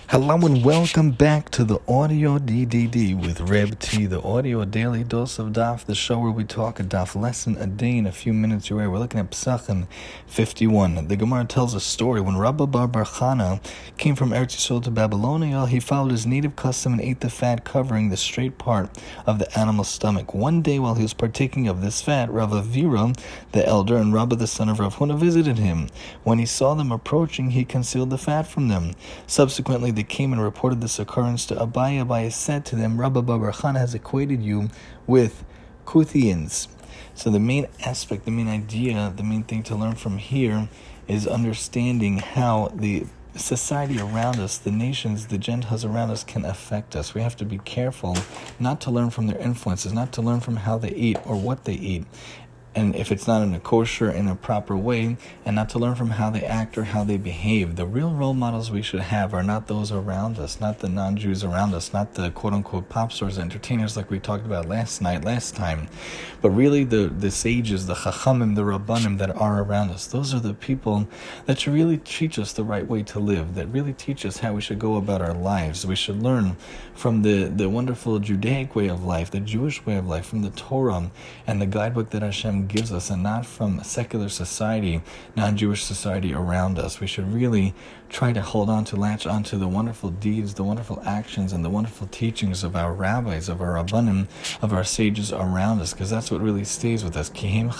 Hello and welcome back to the Audio DDD with Reb T, the audio daily dose of Daf, the show where we talk a Daf lesson a day in a few minutes away. We're looking at Pesachim 51. The Gemara tells a story. When Rabba bar Chana came from Eretz Yisrael to Babylonia, he followed his native custom and ate the fat covering the straight part of the animal's stomach. One day while he was partaking of this fat, Rav Avira, the elder, and Rabba the son of Rav Huna visited him. When he saw them approaching, he concealed the fat from them. Subsequently, they came and reported this occurrence to Abaye. Abaye said to them, Rabba bar Chana has equated you with Kuthians. So the main aspect, the main idea, the main thing to learn from here is understanding how the society around us, the nations, the Gentiles around us can affect us. We have to be careful not to learn from their influences, not to learn from how they eat or what they eat, and if it's not in a kosher, in a proper way, and not to learn from how they act or how they behave. The real role models we should have are not those around us, not the non-Jews around us, not the quote-unquote pop stars, entertainers like we talked about last time, but really the sages, the chachamim, the rabbanim that are around us. Those are the people that should really teach us the right way to live, that really teach us how we should go about our lives. We should learn from the wonderful Judaic way of life, the Jewish way of life, from the Torah and the guidebook that Hashem gives us, and not from secular society, non-Jewish society around us. We should really try to latch on to the wonderful deeds, the wonderful actions, and the wonderful teachings of our rabbis, of our rabbanim, of our sages around us, because that's what really stays with us.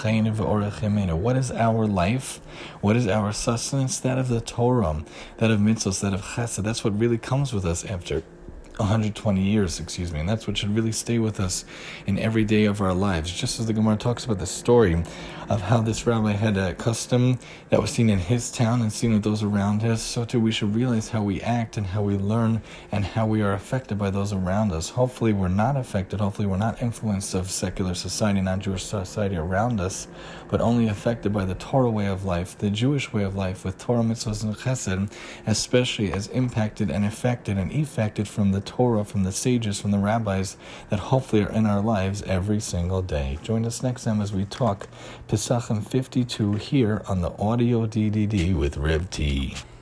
What is our life? What is our sustenance? That of the Torah, that of mitzvos, that of chesed. That's what really comes with us after 120 years, and that's what should really stay with us in every day of our lives. Just as the Gemara talks about the story of how this rabbi had a custom that was seen in his town and seen with those around us, so too we should realize how we act and how we learn and how we are affected by those around us. Hopefully we're not affected, hopefully we're not influenced of secular society, non-Jewish society around us, but only affected by the Torah way of life, the Jewish way of life with Torah, mitzvahs, and chesed, especially as impacted and affected and effected from the Torah, from the sages, from the rabbis that hopefully are in our lives every single day. Join us next time as we talk Pesachim 52 here on the Audio DDD with Reb T.